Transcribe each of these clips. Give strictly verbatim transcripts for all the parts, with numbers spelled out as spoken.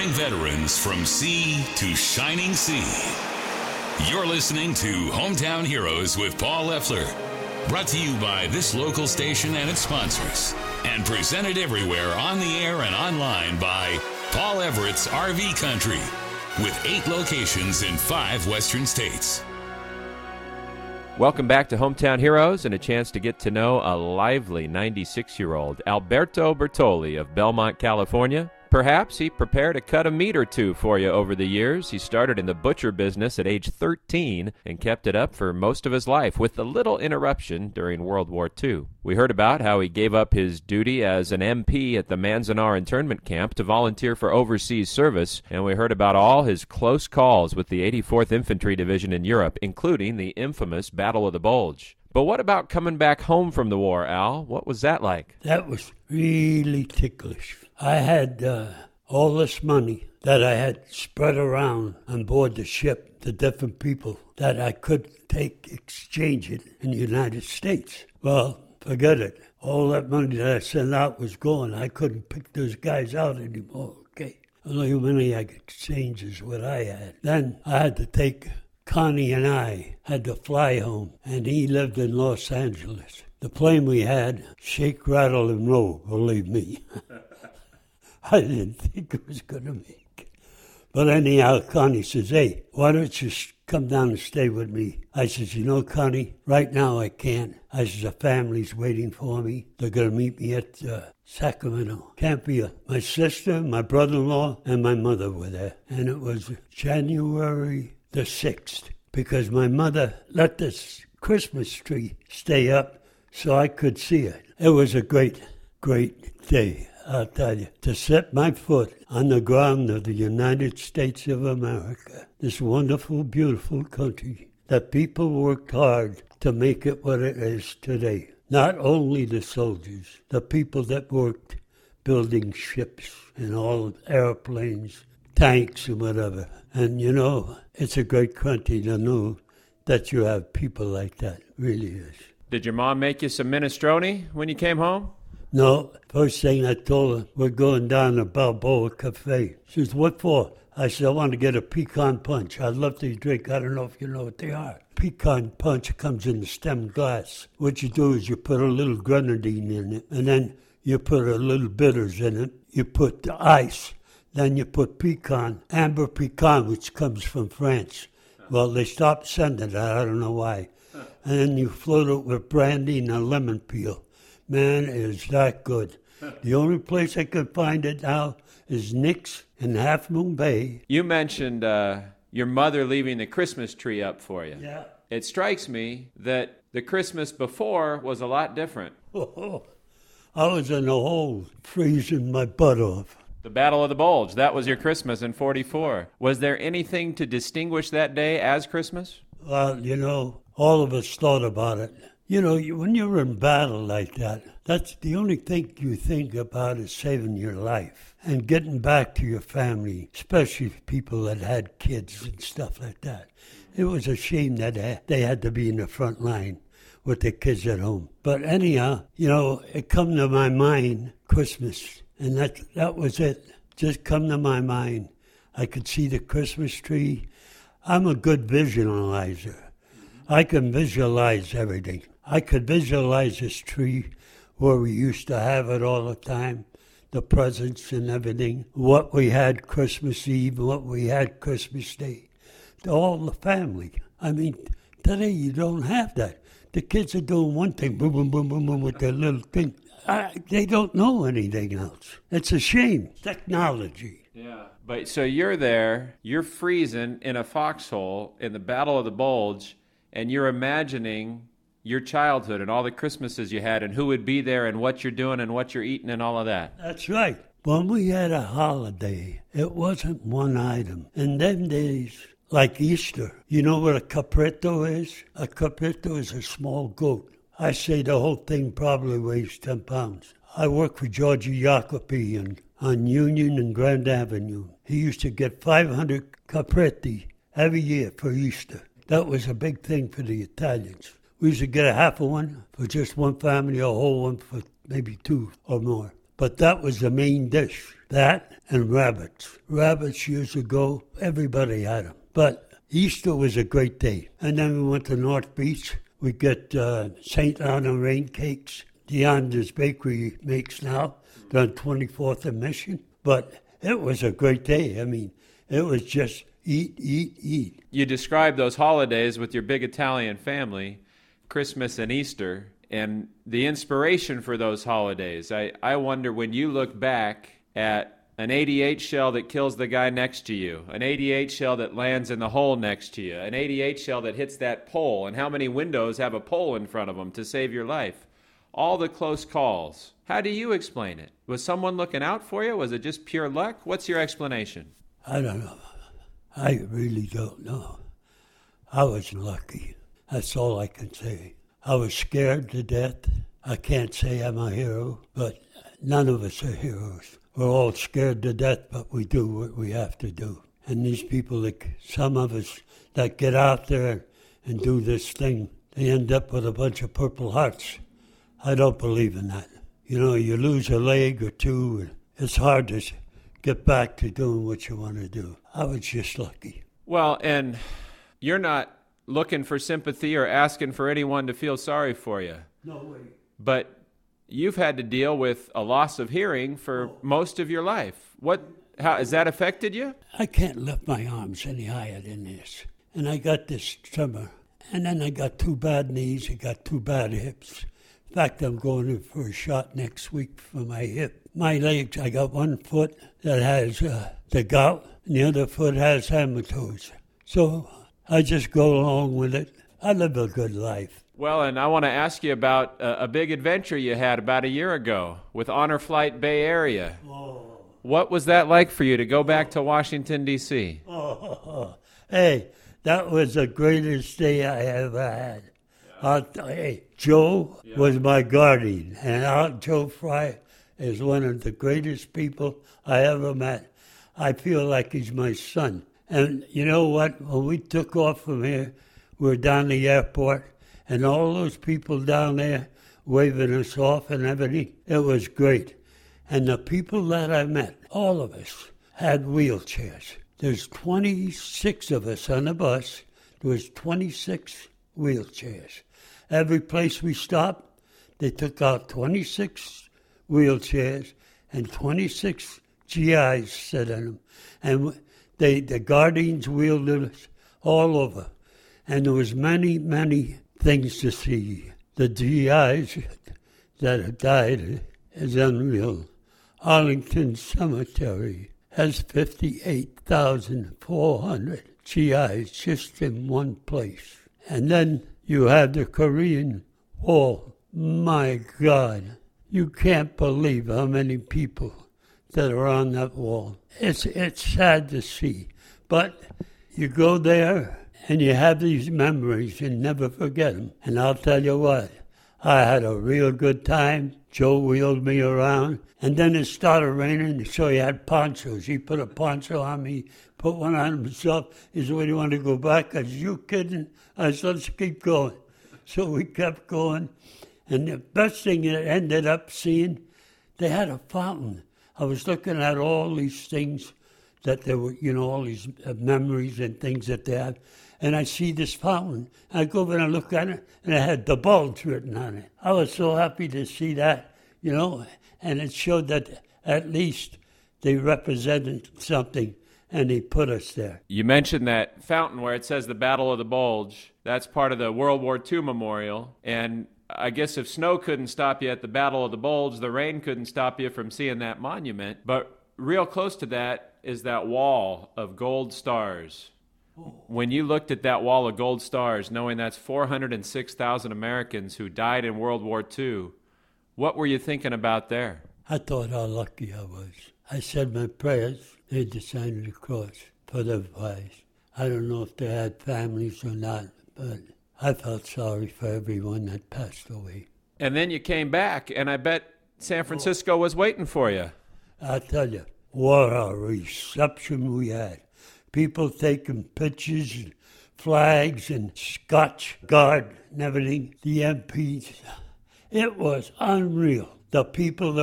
veterans from sea to shining sea. You're listening to Hometown Heroes with Paul Leffler. Brought to you by this local station and its sponsors. And presented everywhere on the air and online by Paul Everett's R V Country, with eight locations in five western states. Welcome back to Hometown Heroes, and a chance to get to know a lively ninety-six-year-old Alberto Bertoli of Belmont, California. Perhaps he prepared a cut of meat or two for you over the years. He started in the butcher business at age thirteen and kept it up for most of his life, with a little interruption during World War Two. We heard about how he gave up his duty as an M P at the Manzanar internment camp to volunteer for overseas service, and we heard about all his close calls with the eighty-fourth Infantry Division in Europe, including the infamous Battle of the Bulge. But what about coming back home from the war, Al? What was that like? That was really ticklish. I had uh, all this money that I had spread around on board the ship to different people that I could take, exchange it in the United States. Well, forget it. All that money that I sent out was gone. I couldn't pick those guys out anymore, okay? Only money I could exchange is what I had. Then I had to take, Connie and I had to fly home, and he lived in Los Angeles. The plane we had, shake, rattle, and roll, believe me. I didn't think it was going to make it. But anyhow, Connie says, hey, why don't you come down and stay with me? I says, you know, Connie, right now I can't. I says, the family's waiting for me. They're going to meet me at uh, Sacramento. Can't be a, my sister, my brother-in-law, and my mother were there. And it was January the sixth, because my mother let this Christmas tree stay up so I could see it. It was a great, great day. I'll tell you, to set my foot on the ground of the United States of America, this wonderful, beautiful country, that people worked hard to make it what it is today. Not only the soldiers, the people that worked building ships and all airplanes, tanks and whatever. And, you know, it's a great country to know that you have people like that. It really is. Did your mom make you some minestrone when you came home? No, first thing I told her, we're going down to Balboa Cafe. She says, what for? I said, I want to get a pecan punch. I'd love to drink. I don't know if you know what they are. Pecan punch comes in a stemmed glass. What you do is you put a little grenadine in it, and then you put a little bitters in it. You put the ice. Then you put pecan, amber pecan, which comes from France. Well, they stopped sending that. I don't know why. And then you float it with brandy and a lemon peel. Man, it is that good. The only place I can find it now is Nick's in Half Moon Bay. You mentioned uh, your mother leaving the Christmas tree up for you. Yeah. It strikes me that the Christmas before was a lot different. Oh, I was in a hole freezing my butt off. The Battle of the Bulge, that was your Christmas in forty-four. Was there anything to distinguish that day as Christmas? Well, you know, all of us thought about it. You know, when you're in battle like that, that's the only thing you think about is saving your life and getting back to your family, especially people that had kids and stuff like that. It was a shame that they had to be in the front line with their kids at home. But anyhow, you know, it come to my mind, Christmas, and that that was it. Just come to my mind. I could see the Christmas tree. I'm a good visualizer. I can visualize everything. I could visualize this tree where we used to have it all the time, the presents and everything, what we had Christmas Eve, what we had Christmas Day, all the family. I mean, today you don't have that. The kids are doing one thing, boom, boom, boom, boom, boom, with their little thing. I, they don't know anything else. It's a shame. Technology. Yeah. But so you're there, you're freezing in a foxhole in the Battle of the Bulge, and you're imagining your childhood and all the Christmases you had and who would be there and what you're doing and what you're eating and all of that. That's right. When we had a holiday, it wasn't one item. In them days, like Easter, you know what a caprito is? A caprito is a small goat. I say the whole thing probably weighs ten pounds. I worked for Georgie Jacopi and on Union and Grand Avenue. He used to get five hundred capriti every year for Easter. That was a big thing for the Italians. We used to get a half of one for just one family, a whole one for maybe two or more. But that was the main dish. That and rabbits. Rabbits years ago, everybody had them. But Easter was a great day. And then we went to North Beach. We get uh, Saint Anna rain cakes. Deanda's Bakery makes now. They're on twenty-fourth and Mission. But it was a great day. I mean, it was just eat, eat, eat. You described those holidays with your big Italian family, Christmas and Easter, and the inspiration for those holidays. I, I wonder, when you look back at an eighty-eight shell that kills the guy next to you, an eighty-eight shell that lands in the hole next to you, an eighty-eight shell that hits that pole, and how many windows have a pole in front of them to save your life? All the close calls. How do you explain it? Was someone looking out for you? Was it just pure luck? What's your explanation? I don't know. I really don't know. I was lucky. That's all I can say. I was scared to death. I can't say I'm a hero, but none of us are heroes. We're all scared to death, but we do what we have to do. And these people, like some of us that get out there and do this thing, they end up with a bunch of Purple Hearts. I don't believe in that. You know, you lose a leg or two, and it's hard to get back to doing what you want to do. I was just lucky. Well, and you're not looking for sympathy or asking for anyone to feel sorry for you. No way. But you've had to deal with a loss of hearing for oh. most of your life. What, how, has that affected you? I can't lift my arms any higher than this. And I got this tremor. And then I got two bad knees. I got two bad hips. In fact, I'm going in for a shot next week for my hip. My legs, I got one foot that has uh, the gout, and the other foot has hematose. So I just go along with it. I live a good life. Well, and I want to ask you about a, a big adventure you had about a year ago with Honor Flight Bay Area. Oh. What was that like for you to go back to Washington, D C? Oh, oh, oh. Hey, that was the greatest day I ever had. I'll tell you, hey, Joe yeah. was my guardian, and Aunt Joe Fry is one of the greatest people I ever met. I feel like he's my son. And you know what? When we took off from here, we were down the airport, and all those people down there waving us off and everything, it was great. And the people that I met, all of us, had wheelchairs. There's twenty-six of us on the bus. There was twenty-six wheelchairs. Every place we stopped, they took out twenty-six wheelchairs and twenty-six G Is sat in them. And they, the Guardians wheeled us all over. And there was many, many things to see. The G Is that have died is unreal. Arlington Cemetery has fifty-eight thousand four hundred G Is just in one place. And then you have the Korean War. My God, you can't believe how many people that are on that wall. It's it's sad to see, but you go there and you have these memories and never forget them. And I'll tell you what, I had a real good time. Joe wheeled me around, and then it started raining, so he had ponchos. He put a poncho on me, put one on himself. He said, "Where do you want to go back?" I said, "You kidding?" I said, "Let's keep going." So we kept going, and the best thing that I ended up seeing, they had a fountain. I was looking at all these things that there were, you know, all these memories and things that they had, and I see this fountain. I go over and I look at it, and it had the Bulge written on it. I was so happy to see that, you know, and it showed that at least they represented something, and they put us there. You mentioned that fountain where it says the Battle of the Bulge. That's part of the World War Two memorial, and I guess if snow couldn't stop you at the Battle of the Bulge, the rain couldn't stop you from seeing that monument. But real close to that is that wall of gold stars. When you looked at that wall of gold stars, knowing that's four hundred six thousand Americans who died in World War Two, what were you thinking about there? I thought how lucky I was. I said my prayers, they decided the cross for their wives. I don't know if they had families or not, but I felt sorry for everyone that passed away. And then you came back, and I bet San Francisco was waiting for you. I tell you, what a reception we had. People taking pictures and flags and Scotch Guard and everything. The M Ps. It was unreal. The people that were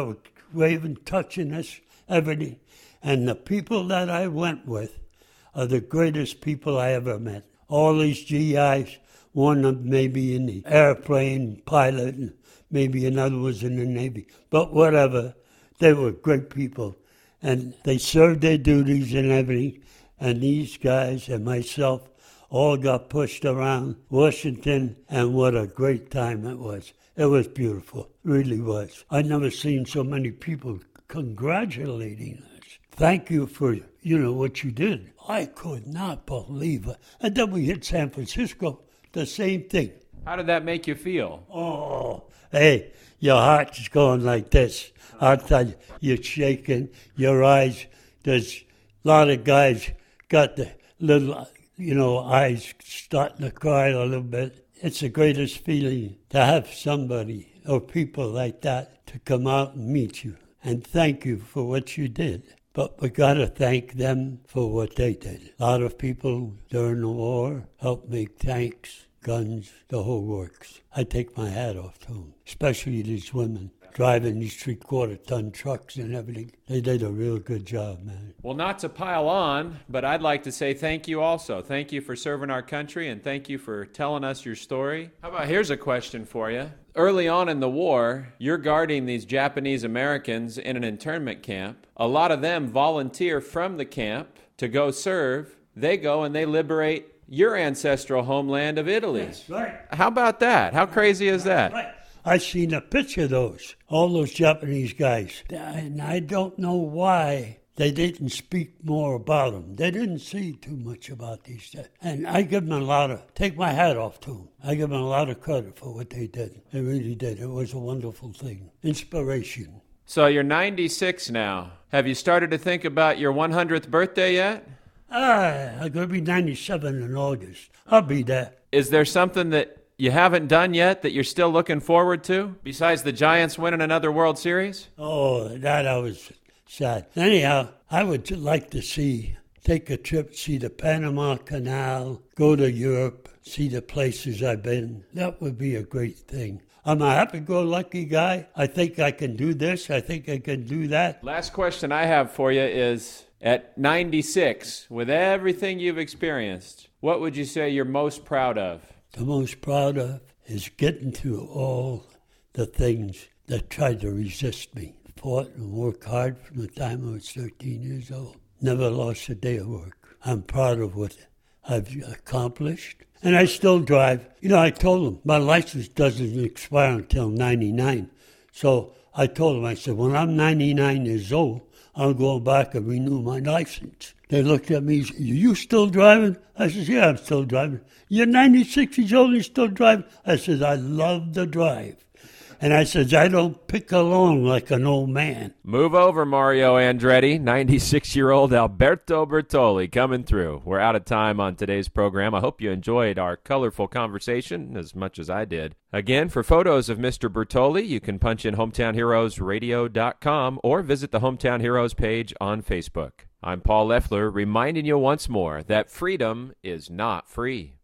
waving, touching us, everything. And the people that I went with are the greatest people I ever met. All these G Is, one of maybe in the airplane pilot, and maybe another was in the Navy. But whatever, they were great people. And they served their duties and everything. And these guys and myself all got pushed around Washington, and what a great time it was. It was beautiful, really was. I never seen so many people congratulating us. Thank you for, you know, what you did. I could not believe it. And then we hit San Francisco, the same thing. How did that make you feel? Oh, hey, your heart's going like this. I'll tell you, you're shaking, your eyes, there's a lot of guys got the little, you know, eyes starting to cry a little bit. It's the greatest feeling to have somebody or people like that to come out and meet you and thank you for what you did. But we got to thank them for what they did. A lot of people during the war helped make tanks, guns, the whole works. I take my hat off to them, especially these women driving these three-quarter ton trucks and everything. They did a real good job, man. Well, not to pile on, but I'd like to say thank you also. Thank you for serving our country, and thank you for telling us your story. How about, here's a question for you. Early on in the war, you're guarding these Japanese Americans in an internment camp. A lot of them volunteer from the camp to go serve. They go and they liberate your ancestral homeland of Italy. That's right. How about that? How crazy is that? Right. I seen a picture of those, all those Japanese guys. And I don't know why they didn't speak more about them. They didn't see too much about these guys. And I give them a lot of, take my hat off to them. I give them a lot of credit for what they did. They really did. It was a wonderful thing. Inspiration. So you're ninety-six now. Have you started to think about your one hundredth birthday yet? Ah, I'm going to be ninety-seven in August. I'll be there. Is there something that you haven't done yet that you're still looking forward to, besides the Giants winning another World Series? Oh, that I was sad. Anyhow, I would like to see, take a trip, see the Panama Canal, go to Europe, see the places I've been. That would be a great thing. I'm a happy-go-lucky guy. I think I can do this. I think I can do that. Last question I have for you is, at ninety-six, with everything you've experienced, what would you say you're most proud of? The most proud of is getting through all the things that tried to resist me. Fought and worked hard from the time I was thirteen years old. Never lost a day of work. I'm proud of what I've accomplished. And I still drive. You know, I told them my license doesn't expire until ninety-nine. So I told them, I said, when I'm ninety-nine years old, I'm going back and renew my license. They looked at me and said, are you still driving? I said, yeah, I'm still driving. You're ninety-six years old and you're still driving? I said, I love to drive. And I said, I don't pick along like an old man. Move over, Mario Andretti. ninety-six-year-old Alberto Bertoli coming through. We're out of time on today's program. I hope you enjoyed our colorful conversation as much as I did. Again, for photos of Mister Bertoli, you can punch in hometown heroes radio dot com or visit the Hometown Heroes page on Facebook. I'm Paul Leffler, reminding you once more that freedom is not free.